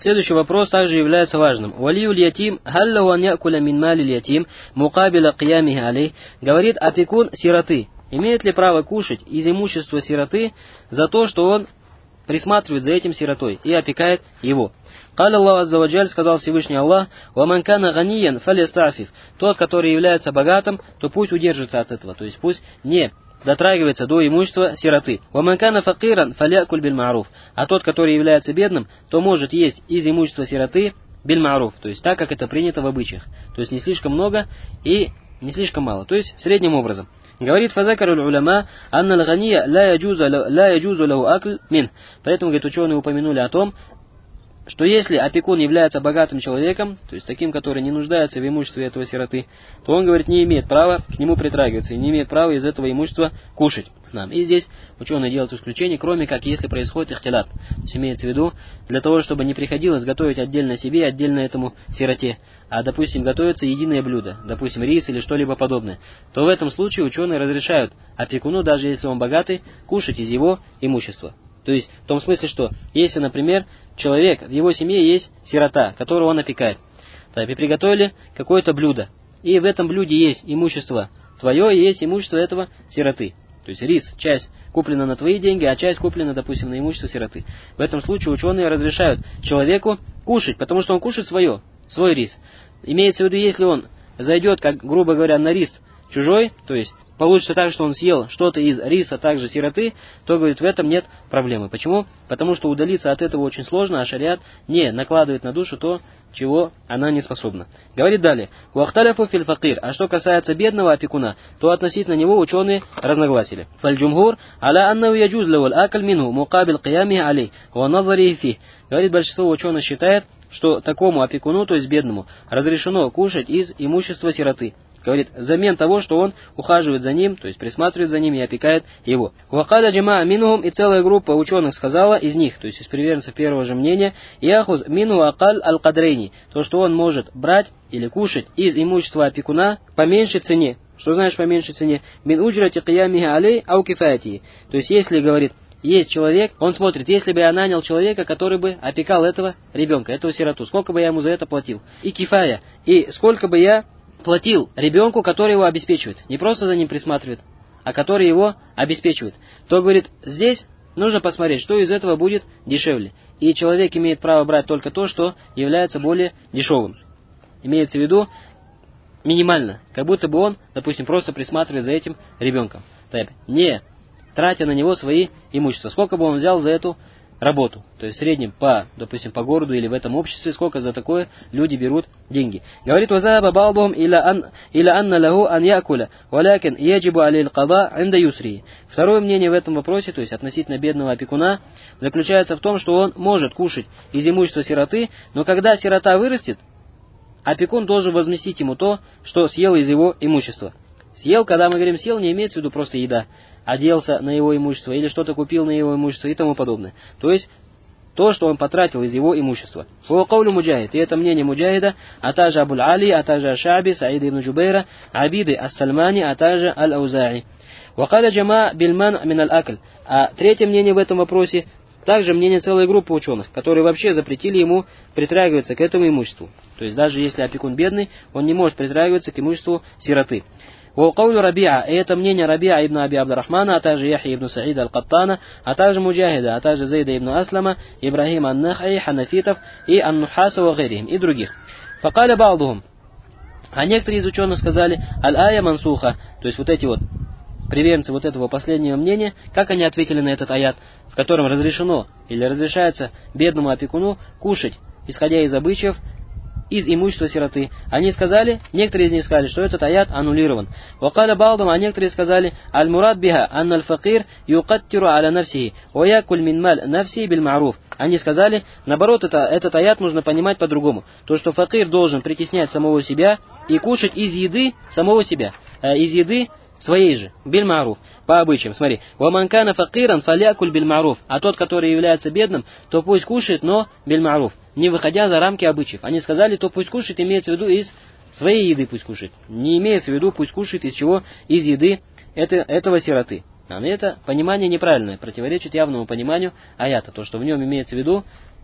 Следующий вопрос также является важным. Валиюль ятим, халлаху ан якуля мин малиль ятим, мукабиля киямихи алей. Говорит, опекун сироты. Имеет ли право кушать из имущества сироты за то, что он присматривает за этим сиротой и опекает его? Каля Аллах азза ва джаль, сказал Всевышний Аллах, «Ва ман кана ганиян фалястафиф». Тот, который является богатым, то пусть удержится от этого, то есть пусть не дотрагивается до имущества сироты. «Ва ман кана факиран фалякуль биль ма'руф». А тот, который является бедным, то может есть из имущества сироты биль ма'руф, то есть так, как это принято в обычаях. То есть не слишком много и не слишком мало, то есть средним образом. Говорит фазакаруль уляма, анна л-гания ла яджузу лаху акль мин. Поэтому, говорит, ученые упомянули о том, что если опекун является богатым человеком, то есть таким, который не нуждается в имуществе этого сироты, то он, говорит, не имеет права к нему притрагиваться и не имеет права из этого имущества кушать. И здесь ученые делают исключение, кроме как если происходит ихтилат. То есть имеется в виду, для того, чтобы не приходилось готовить отдельно себе, отдельно этому сироте, а, допустим, готовится единое блюдо, допустим, рис или что-либо подобное, то в этом случае ученые разрешают опекуну, даже если он богатый, кушать из его имущества. То есть, в том смысле, что если, например, человек, в его семье есть сирота, которого он опекает, так, и приготовили какое-то блюдо, и в этом блюде есть имущество твое, и есть имущество этого сироты. То есть рис, часть куплена на твои деньги, а часть куплена, допустим, на имущество сироты. В этом случае ученые разрешают человеку кушать, потому что он кушает свой рис. Имеется в виду, если он зайдет, как, грубо говоря, на рис чужой, то есть получится так, что он съел что-то из риса, также сироты, то, говорит, в этом нет проблемы. Почему? Потому что удалиться от этого очень сложно, а шариат не накладывает на душу то, чего она не способна. Говорит далее. «Вахталяфу фил факир». А что касается бедного опекуна, то относительно него ученые разногласили. «Фальджумхур аля аннау яджуз лавал акль минху мукабил киямихи алей ва назарихи фих». Говорит, большинство ученых считает, что такому опекуну, то есть бедному, разрешено кушать из имущества сироты. Говорит, взамен того, что он ухаживает за ним, то есть присматривает за ним и опекает его. «Вакаля джама минухум», и целая группа ученых сказала из них, то есть из приверженцев первого же мнения, «Яхуз мину акаль аль-кадрейни», то, что он может брать или кушать из имущества опекуна по меньшей цене. Что значит по меньшей цене? «Мин уджрати киямихи алей ау кифаятии». То есть если, говорит, есть человек, он смотрит, если бы я нанял человека, который бы опекал этого ребенка, этого сироту, сколько бы я ему за это платил? И кифая, и сколько бы я платил ребенку, который его обеспечивает. Не просто за ним присматривает, а который его обеспечивает. То, говорит, здесь нужно посмотреть, что из этого будет дешевле. И человек имеет право брать только то, что является более дешевым. Имеется в виду минимально, как будто бы он, допустим, просто присматривает за этим ребенком. Не тратя на него свои имущества. Сколько бы он взял за эту работу. То есть в среднем допустим, по городу или в этом обществе, сколько за такое люди берут деньги. Говорит, «Вазаба балдум иля анна лаху ан якуля, валякин яджибу алей када инда юсри». Второе мнение в этом вопросе, то есть относительно бедного опекуна, заключается в том, что он может кушать из имущества сироты, но когда сирота вырастет, опекун должен возместить ему то, что съел из его имущества. Съел, когда мы говорим съел, не имеется в виду просто еда, оделся на его имущество или что-то купил на его имущество и тому подобное. То есть то, что он потратил из его имущества. Фуакаулю муджахид, и это мнение муджахида, а также Абуль Али, а также Ашаби, Саида ибн Джубейра, Абиды ас-Сальмани, а также Аль-Аузаи. Вакаля джама бильман мин аль-акль. А третье мнение в этом вопросе, также мнение целой группы ученых, которые вообще запретили ему притрагиваться к этому имуществу. То есть даже если опекун бедный, он не может притрагиваться к имуществу сироты. وقول ربيعة, и это мнение Рабиа ибн Аби Абдурахмана, а также Яхья ибн Саида аль-Каттана, а также Муджахида, а также Зейда ибн Аслама, Ибрахим ан-Нахай, Ханафитов и Ан-Нухаса ва гайрихим, и других. Факаля ба'духум, а некоторые из ученых сказали, аль-ая мансуха, то есть вот эти вот приверженцы вот этого последнего мнения, как они ответили на этот аят, в котором разрешено или разрешается бедному опекуну кушать, исходя из обычаев, из имущества сироты. Они сказали, некоторые из них сказали, что этот аят аннулирован. Вакаля балдум, а некоторые сказали, аль-мурад биха, анна аль-факир юкаттиру аля нафсихи, ва якуль мин маль нафсихи биль ма'руф. Они сказали, наоборот, этот аят нужно понимать по-другому. То, что факир должен притеснять самого себя и кушать из еды самого себя, из еды своей же, биль ма'руф, по обычаям. Смотри, ваман кана факиран фалякуль биль ма'руф, а тот, который является бедным, то пусть кушает, но биль ма'руф, не выходя за рамки обычаев. Они сказали, то пусть кушает, имеется в виду из своей еды пусть кушает. Не имеется в виду, пусть кушает из чего? Из еды этого сироты. А это понимание неправильное, противоречит явному пониманию аята. То, что в нем имеется в виду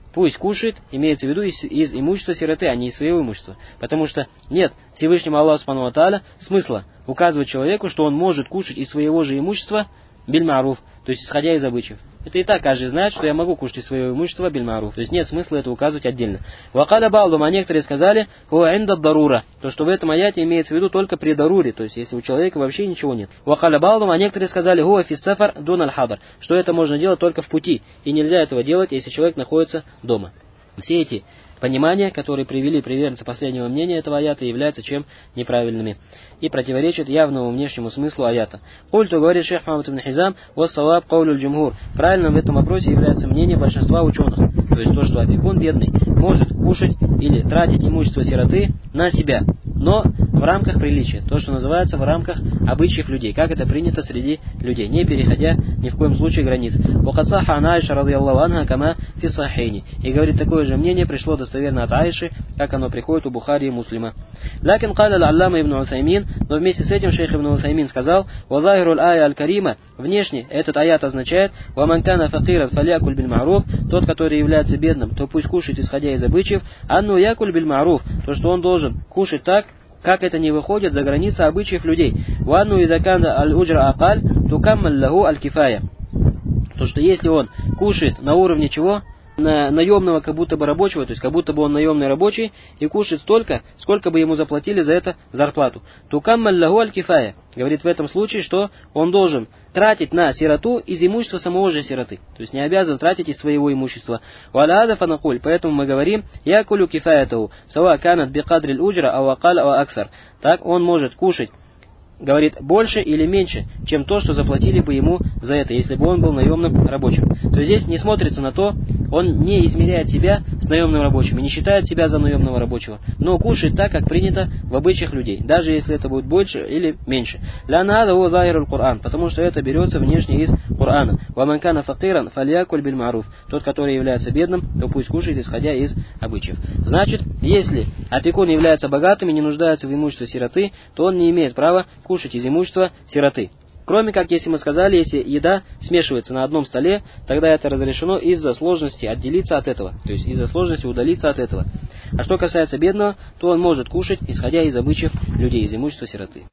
пусть кушает, имеется в виду из имущества сироты, а не из своего имущества. Потому что нет Всевышнему Аллаху Субхану ва Тааля смысла указывать человеку, что он может кушать из своего же имущества биль-ма'руф, то есть исходя из обычаев. Это и так каждый знает, что я могу кушать из своего имущества биль-ма'руф. То есть нет смысла это указывать отдельно. Вакаля ба'дум, а некоторые сказали, хуа инда дарура, то что в этом аяте имеется в виду только при даруре, то есть если у человека вообще ничего нет. Вакаля ба'дум, а некоторые сказали, хуа фис сафар дун аль-хадар, что это можно делать только в пути, и нельзя этого делать, если человек находится дома. Все эти понимания, которые привели приверженцы последнего мнения этого аята, являются чем неправильными и противоречат явному внешнему смыслу аята. Культу, говорит шейх Мухаммад ибн Хизам, вассаваб каулюль джумхур. Правильным в этом вопросе является мнение большинства ученых. То есть то, что опекун бедный может кушать или тратить имущество сироты на себя, но в рамках приличия. То, что называется в рамках обычаев людей, как это принято среди людей, не переходя ни в коем случае границ. Вахасаха ан Аиша радийаллаху анха кама фи сахихайни. И говорит, такое же мнение пришло достоверно от Аиши, как оно приходит у Бухари и Муслима. Лакин каля аль-аллама ибн Усаймин, но вместе с этим шейх ибн Усаймин сказал, вазахируль ая аль-карима, внешне этот аят означает, ваман кана факират фалякуль биль-ма'руф, тот, который является бедным, то пусть кушает исходя из обычаев, анну якуль биль-ма'руф, то, что он должен кушать так, как это не выходит за границы обычаев людей. Ванну идаканда аль-уджра акаль, тукаммаль лаху аль-кифая. То, что если он кушает на уровне чего? На наемного как будто бы рабочего, то есть как будто бы он наемный рабочий, и кушает столько, сколько бы ему заплатили за это зарплату. Тукаммаль лаху аль-кифая. Говорит в этом случае, что он должен тратить на сироту из имущества самого же сироты. То есть не обязан тратить из своего имущества. Валя фанакуль. Поэтому мы говорим, я кулю кифаятаху, сава канат бикадриль уджра, авакаль, ава аксар. Так он может кушать, говорит, больше или меньше, чем то, что заплатили бы ему за это, если бы он был наемным рабочим. То есть здесь не смотрится на то, он не измеряет себя с наемным рабочим и не считает себя за наемного рабочего, но кушает так, как принято в обычаях людей, даже если это будет больше или меньше. Потому что это берется внешне из Корана. Ваманкана факиран фалякуль биль ма'руф. Тот, который является бедным, то пусть кушает, исходя из обычаев. Значит, если опекун является богатым и не нуждается в имуществе сироты, то он не имеет права кушать из имущества сироты. Кроме как, если мы сказали, если еда смешивается на одном столе, тогда это разрешено из-за сложности отделиться от этого, то есть из-за сложности удалиться от этого. А что касается бедного, то он может кушать, исходя из обычаев людей, из имущества сироты.